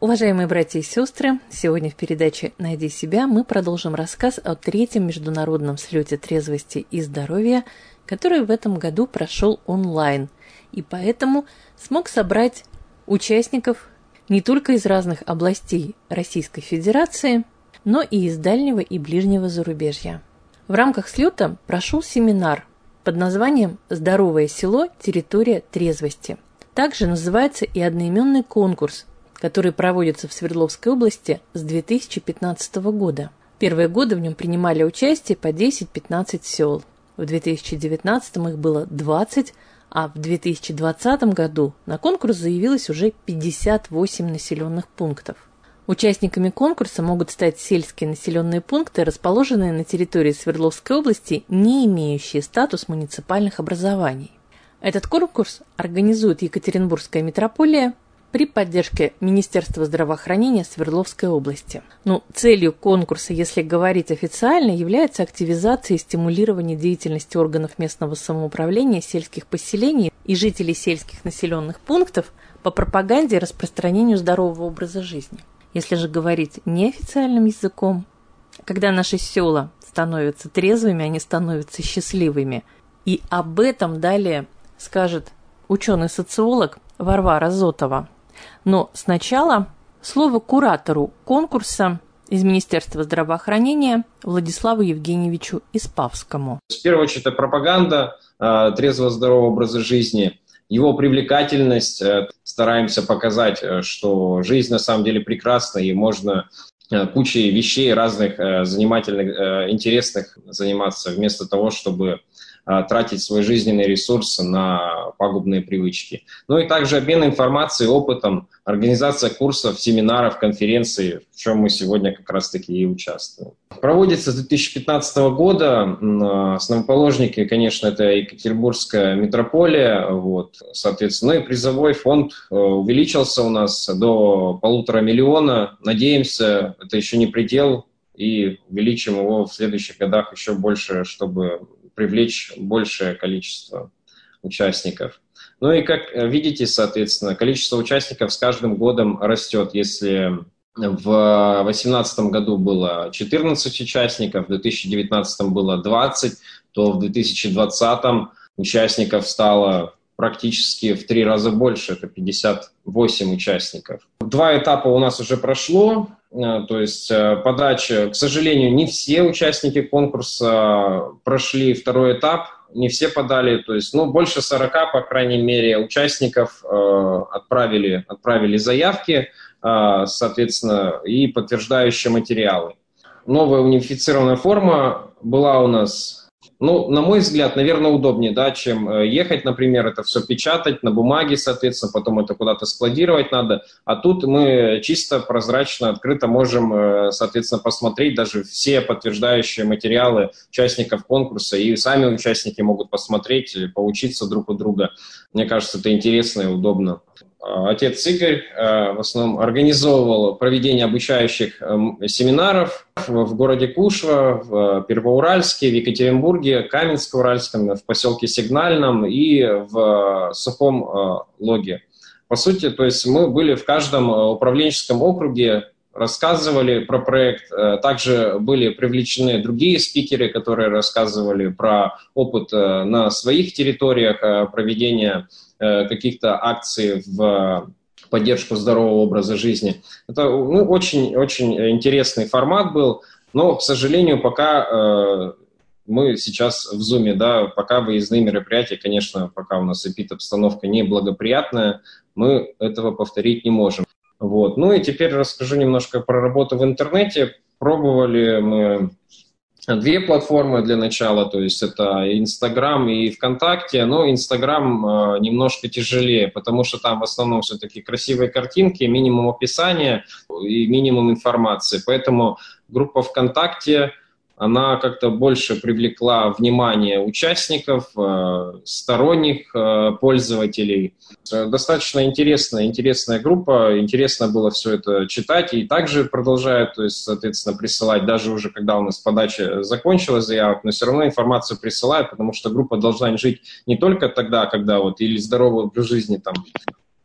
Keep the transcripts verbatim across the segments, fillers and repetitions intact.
Уважаемые братья и сестры, сегодня в передаче «Найди себя» мы продолжим рассказ о третьем международном слете трезвости и здоровья, который в этом году прошел онлайн, и поэтому смог собрать участников не только из разных областей Российской Федерации, но и из дальнего и ближнего зарубежья. В рамках слета прошел семинар под названием «Здоровое село. Территория трезвости». Также называется и одноименный конкурс, который проводится в Свердловской области с две тысячи пятнадцатого года. Первые годы в нем принимали участие по десять-пятнадцать сел. В две тысячи девятнадцатом их было двадцать, а в две тысячи двадцатом году на конкурс заявилось уже пятьдесят восемь населенных пунктов. Участниками конкурса могут стать сельские населенные пункты, расположенные на территории Свердловской области, не имеющие статус муниципальных образований. Этот конкурс организует Екатеринбургская митрополия при поддержке Министерства здравоохранения Свердловской области. Ну, целью конкурса, если говорить официально, является активизация и стимулирование деятельности органов местного самоуправления, сельских поселений и жителей сельских населенных пунктов по пропаганде и распространению здорового образа жизни. Если же говорить неофициальным языком, когда наши села становятся трезвыми, они становятся счастливыми. И об этом далее скажет ученый-социолог Варвара Зотова. Но сначала слово куратору конкурса из Министерства здравоохранения Владиславу Евгеньевичу Испавскому. В первую очередь, это пропаганда э, трезвого-здорового образа жизни, его привлекательность. Э, стараемся показать, э, что жизнь на самом деле прекрасна, и можно э, кучей вещей разных, э, занимательных, э, интересных заниматься, вместо того, чтобы тратить свой жизненный ресурс на пагубные привычки. Ну и также обмен информацией, опытом, организация курсов, семинаров, конференций, в чем мы сегодня как раз-таки и участвуем. Проводится с две тысячи пятнадцатого года. Основоположники, конечно, это Екатеринбургская митрополия. Вот, соответственно, ну и призовой фонд увеличился у нас до полутора миллиона. Надеемся, это еще не предел, и увеличим его в следующих годах еще больше, чтобы привлечь большее количество участников. Ну и как видите, соответственно, количество участников с каждым годом растет. Если в две тысячи восемнадцатом году было четырнадцать участников, в две тысячи девятнадцатом было двадцать, то в две тысячи двадцатом участников стало практически в три раза больше, это пятьдесят восемь участников. Два этапа у нас уже прошло, то есть подача, к сожалению, не все участники конкурса прошли второй этап, не все подали, то есть, ну, больше сорока, по крайней мере, участников э, отправили, отправили заявки, э, соответственно, и подтверждающие материалы. Новая унифицированная форма была у нас. Ну, на мой взгляд, наверное, удобнее, да, чем ехать, например, это все печатать на бумаге, соответственно, потом это куда-то складировать надо. А тут мы чисто, прозрачно, открыто можем, соответственно, посмотреть даже все подтверждающие материалы участников конкурса, и сами участники могут посмотреть, поучиться друг у друга. Мне кажется, это интересно и удобно. Отец Игорь в основном организовывал проведение обучающих семинаров в городе Кушва, в Первоуральске, в Екатеринбурге, Каменско-Уральском, в поселке Сигнальном и в Сухом Логе. По сути, то есть мы были в каждом управленческом округе, рассказывали про проект. Также были привлечены другие спикеры, которые рассказывали про опыт на своих территориях проведения каких-то акций в поддержку здорового образа жизни. Это ну, очень, очень интересный формат был, но, к сожалению, пока э, мы сейчас в Zoom, да, пока выездные мероприятия, конечно, пока у нас эпид-обстановка неблагоприятная, мы этого повторить не можем. Вот. Ну и теперь расскажу немножко про работу в интернете. Пробовали мы две платформы для начала, то есть это Инстаграм и ВКонтакте, но Инстаграм э, немножко тяжелее, потому что там в основном все-таки красивые картинки, минимум описания и минимум информации, поэтому группа ВКонтакте, она как-то больше привлекла внимание участников, э, сторонних э, пользователей. Достаточно интересная, интересная группа, интересно было все это читать, и также продолжают, то есть, соответственно, присылать, даже уже когда у нас подача закончилась заявок, но все равно информацию присылают, потому что группа должна жить не только тогда, когда вот или здоровый образ жизни там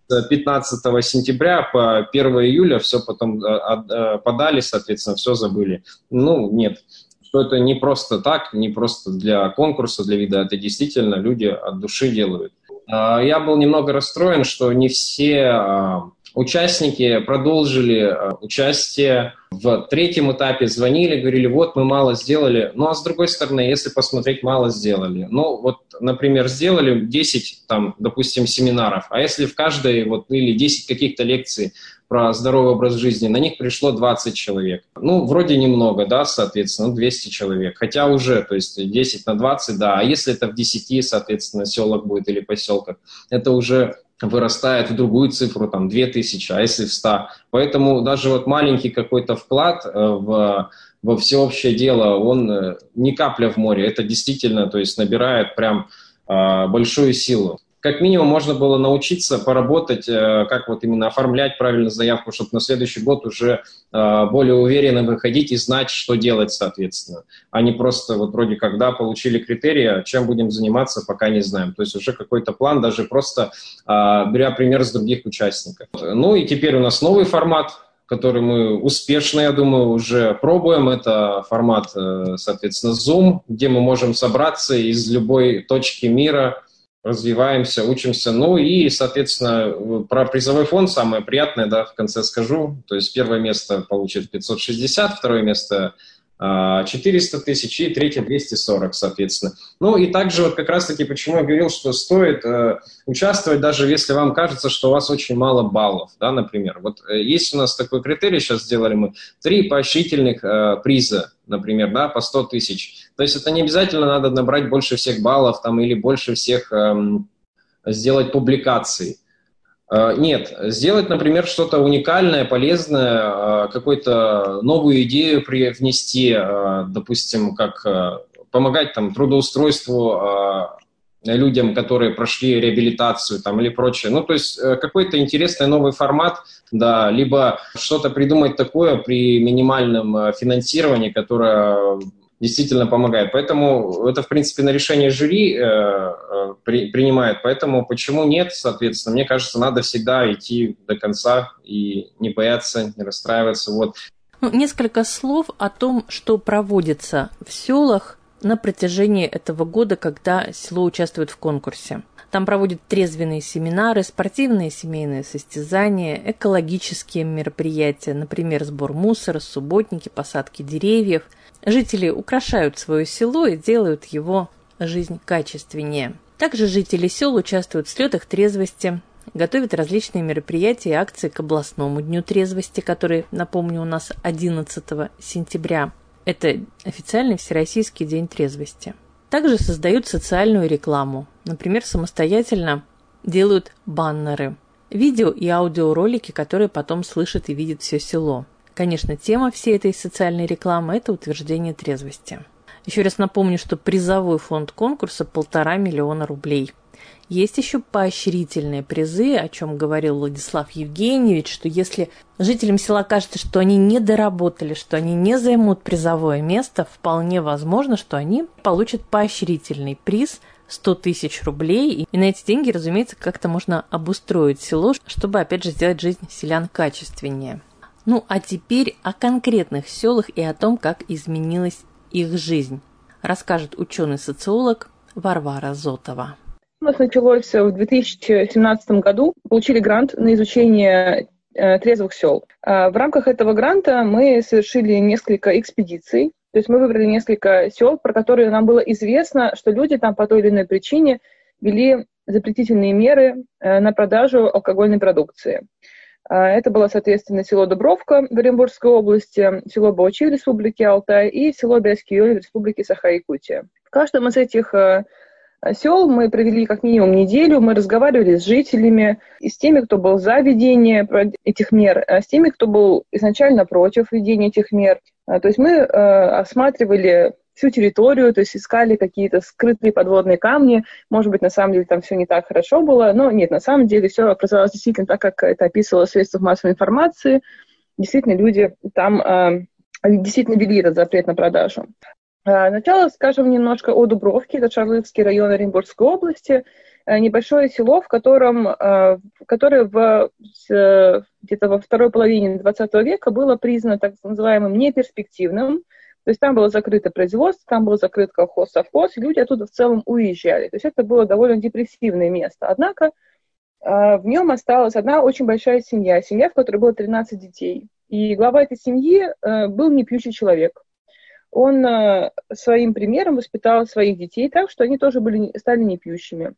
с пятнадцатого сентября по первого июля все потом подали, соответственно, все забыли. Ну, нет. Что это не просто так, не просто для конкурса, для вида, это действительно люди от души делают. Я был немного расстроен, что не все участники продолжили участие в третьем этапе, звонили, говорили, вот мы мало сделали. Ну, а с другой стороны, если посмотреть, мало сделали. Ну, вот, например, сделали десять, там, допустим, семинаров, а если в каждой, вот, или десять каких-то лекций про здоровый образ жизни, на них пришло двадцать человек. Ну, вроде немного, да, соответственно, двести человек. Хотя уже, то есть десять на двадцать, да. А если это в десяти, соответственно, селах будет или поселках, это уже вырастает в другую цифру, там, две тысячи, а если в ста. Поэтому даже вот маленький какой-то вклад в, во всеобщее дело, он не капля в море. Это действительно, то есть набирает прям большую силу. Как минимум можно было научиться поработать, как вот именно оформлять правильно заявку, чтобы на следующий год уже более уверенно выходить и знать, что делать, соответственно. А не просто вот вроде как, да, получили критерии, чем будем заниматься, пока не знаем. То есть уже какой-то план, даже просто беря пример с других участников. Ну и теперь у нас новый формат, который мы успешно, я думаю, уже пробуем. Это формат, соответственно, Zoom, где мы можем собраться из любой точки мира, развиваемся, учимся. Ну и, соответственно, про призовой фонд самое приятное, да, в конце скажу. То есть первое место получит пятьсот шестьдесят, второе место четыреста тысяч и третье двести сорок, соответственно. Ну и также вот как раз-таки, почему я говорил, что стоит э, участвовать, даже если вам кажется, что у вас очень мало баллов, да, например. Вот э, есть у нас такой критерий, сейчас сделали мы, три поощрительных э, приза, например, да, по сто тысяч. То есть это не обязательно надо набрать больше всех баллов там или больше всех э, сделать публикаций. Нет, сделать, например, что-то уникальное, полезное, какую-то новую идею внести, допустим, как помогать там трудоустройству людям, которые прошли реабилитацию там, или прочее. Ну, то есть какой-то интересный новый формат, да, либо что-то придумать такое при минимальном финансировании, которое действительно помогает. Поэтому это, в принципе, на решение жюри э, э, при, принимает. Поэтому почему нет, соответственно, мне кажется, надо всегда идти до конца и не бояться, не расстраиваться. Вот. Ну, несколько слов о том, что проводится в селах на протяжении этого года, когда село участвует в конкурсе. Там проводят трезвенные семинары, спортивные семейные состязания, экологические мероприятия, например, сбор мусора, субботники, посадки деревьев. Жители украшают свое село и делают его жизнь качественнее. Также жители сел участвуют в слетах трезвости, готовят различные мероприятия и акции к областному дню трезвости, который, напомню, у нас одиннадцатого сентября. Это официальный Всероссийский день трезвости. Также создают социальную рекламу. Например, самостоятельно делают баннеры, видео и аудиоролики, которые потом слышит и видит все село. Конечно, тема всей этой социальной рекламы – это утверждение трезвости. Еще раз напомню, что призовой фонд конкурса – полтора миллиона рублей. Есть еще поощрительные призы, о чем говорил Владислав Евгеньевич, что если жителям села кажется, что они не доработали, что они не займут призовое место, вполне возможно, что они получат поощрительный приз сто тысяч рублей. И на эти деньги, разумеется, как-то можно обустроить село, чтобы, опять же, сделать жизнь селян качественнее. Ну, а теперь о конкретных селах и о том, как изменилась их жизнь, расскажет ученый-социолог Варвара Зотова. У нас началось в две тысячи семнадцатом году. Получили грант на изучение э, трезвых сел. А в рамках этого гранта мы совершили несколько экспедиций. То есть мы выбрали несколько сел, про которые нам было известно, что люди там по той или иной причине ввели запретительные меры э, на продажу алкогольной продукции. Это было, соответственно, село Дубровка в Оренбургской области, село Баучи в Республике Алтай и село Бяский-Ёль в Республике Саха-Якутия. В каждом из этих сел мы провели как минимум неделю, мы разговаривали с жителями, и с теми, кто был за введение этих мер, с теми, кто был изначально против введения этих мер. То есть мы осматривали всю территорию, то есть искали какие-то скрытые подводные камни. Может быть, на самом деле там все не так хорошо было, но нет, на самом деле все оказалось действительно так, как это описывало в средствах массовой информации. Действительно, люди там э, действительно ввели этот запрет на продажу. Э, Сначала скажем немножко о Дубровке, это Шарлыцкий район Оренбургской области. небольшое село, в котором, которое в, где-то во второй половине двадцатого века было признано так называемым неперспективным. То есть там было закрыто производство, там был закрыт колхоз, совхоз, и люди оттуда в целом уезжали. То есть это было довольно депрессивное место. Однако в нем осталась одна очень большая семья, семья, в которой было тринадцать детей. И глава этой семьи был непьющий человек. Он своим примером воспитал своих детей так, что они тоже были, стали непьющими.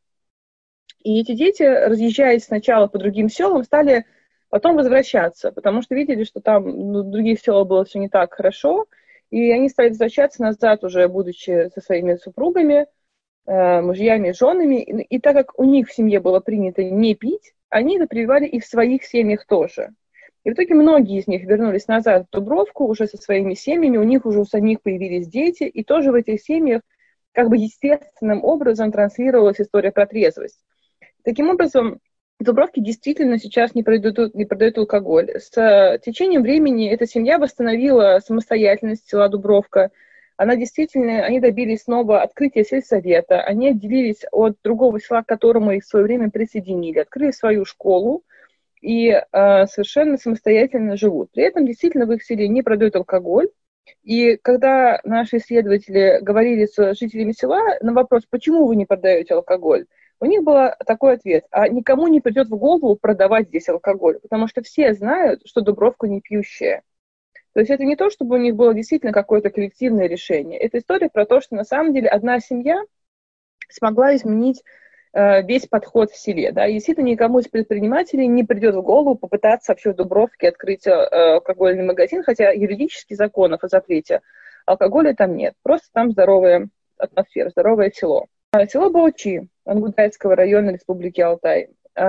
И эти дети, разъезжаясь сначала по другим селам, стали потом возвращаться, потому что видели, что там ну, в других селах было все не так хорошо, и они стали возвращаться назад уже, будучи со своими супругами, э, мужьями, женами. И, и так как у них в семье было принято не пить, они это прививали и в своих семьях тоже. И в итоге многие из них вернулись назад в Дубровку уже со своими семьями, у них уже у самих появились дети, и тоже в этих семьях как бы естественным образом транслировалась история про трезвость. Таким образом, в Дубровке действительно сейчас не продают, не продают алкоголь. С течением времени эта семья восстановила самостоятельность села Дубровка. Она действительно, они добились снова открытия сельсовета, они отделились от другого села, к которому их в свое время присоединили, открыли свою школу и э, совершенно самостоятельно живут. При этом действительно в их селе не продают алкоголь. И когда наши исследователи говорили с жителями села на вопрос, почему вы не продаете алкоголь, у них был такой ответ: а никому не придет в голову продавать здесь алкоголь, потому что все знают, что Дубровка не пьющая. То есть это не то, чтобы у них было действительно какое-то коллективное решение. Это история про то, что на самом деле одна семья смогла изменить э, весь подход в селе. Да? И действительно никому из предпринимателей не придет в голову попытаться вообще в Дубровке открыть э, алкогольный магазин, хотя юридически законов о запрете алкоголя там нет. Просто там здоровая атмосфера, здоровое село. Село Баучи Ангудайского района Республики Алтай.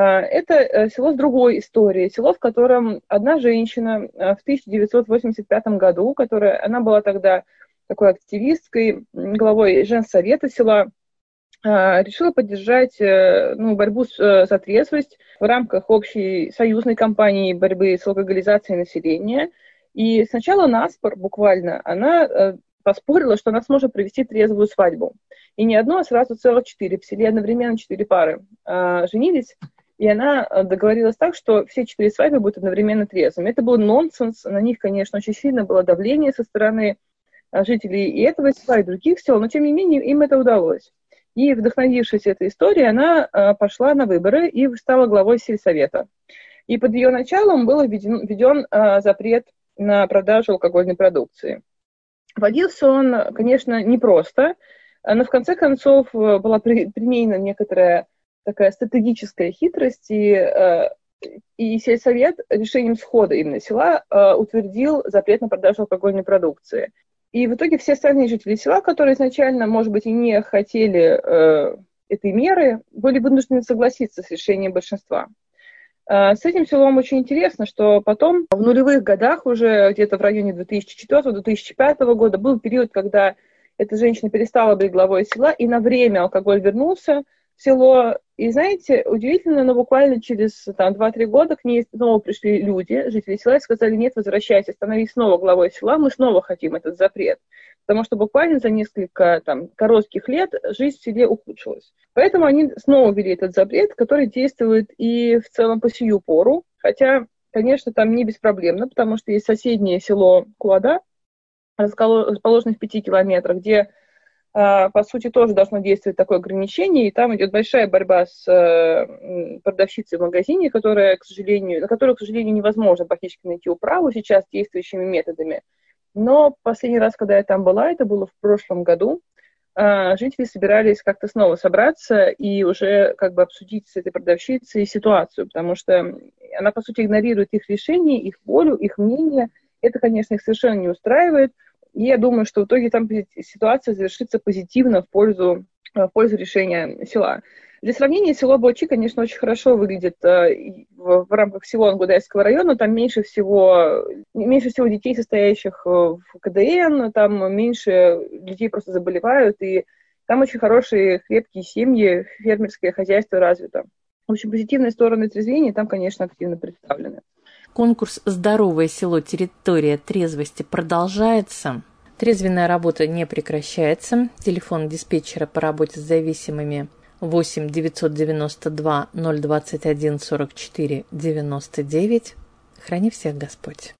Это село с другой историей. Село, в котором одна женщина в тысяча девятьсот восемьдесят пятом году, которая, она была тогда такой активисткой, главой женсовета села, решила поддержать ну, борьбу с, за трезвость в рамках общей союзной кампании борьбы с алкоголизацией населения. И сначала наспор, буквально, она поспорила, что она сможет провести трезвую свадьбу. И не одно, а сразу целых четыре. В селе одновременно четыре пары а, женились. И она договорилась так, что все четыре свадьбы будут одновременно трезвыми. Это был нонсенс. На них, конечно, очень сильно было давление со стороны жителей и этого села, и других сел. Но, тем не менее, им это удалось. И, вдохновившись этой историей, она а, пошла на выборы и стала главой сельсовета. И под ее началом был введен, введен а, запрет на продажу алкогольной продукции. Вводился он, конечно, непросто, но в конце концов была применена некоторая такая стратегическая хитрость, и, и сельсовет решением схода именно села утвердил запрет на продажу алкогольной продукции. И в итоге все остальные жители села, которые изначально, может быть, и не хотели этой меры, были вынуждены согласиться с решением большинства. С этим селом очень интересно, что потом, в нулевых годах, уже где-то в районе две тысячи четвёртого - две тысячи пятого года, был период, когда эта женщина перестала быть главой села, и на время алкоголь вернулся в село. И знаете, удивительно, но буквально через там, два-три года к ней снова пришли люди, жители села, и сказали: нет, возвращайся, становись снова главой села, мы снова хотим этот запрет. Потому что буквально за несколько там, коротких лет жизнь в селе ухудшилась. Поэтому они снова ввели этот запрет, который действует и в целом по сию пору. Хотя, конечно, там не беспроблемно, потому что есть соседнее село Кулада, расположенное в пяти километрах, где, по сути, тоже должно действовать такое ограничение, и там идет большая борьба с продавщицей в магазине, которая, к сожалению, на которую, к сожалению, невозможно практически найти управу сейчас действующими методами. Но последний раз, когда я там была, это было в прошлом году, жители собирались как-то снова собраться и уже как бы обсудить с этой продавщицей ситуацию, потому что она, по сути, игнорирует их решение, их волю, их мнение. Это, конечно, их совершенно не устраивает. И я думаю, что в итоге там ситуация завершится позитивно в пользу, в пользу решения села. Для сравнения, село Баучи, конечно, очень хорошо выглядит в, в рамках всего Ангудайского района. Там меньше всего, меньше всего детей, состоящих в ка дэ эн, там меньше людей просто заболевают, и там очень хорошие, крепкие семьи, фермерское хозяйство развито. В общем, позитивные стороны трезвения там, конечно, активно представлены. Конкурс «Здоровое село. Территория трезвости» продолжается. Трезвенная работа не прекращается. Телефон диспетчера по работе с зависимыми восемь девятьсот девяносто два ноль двадцать один сорок четыре девяносто девять. Храни всех Господь.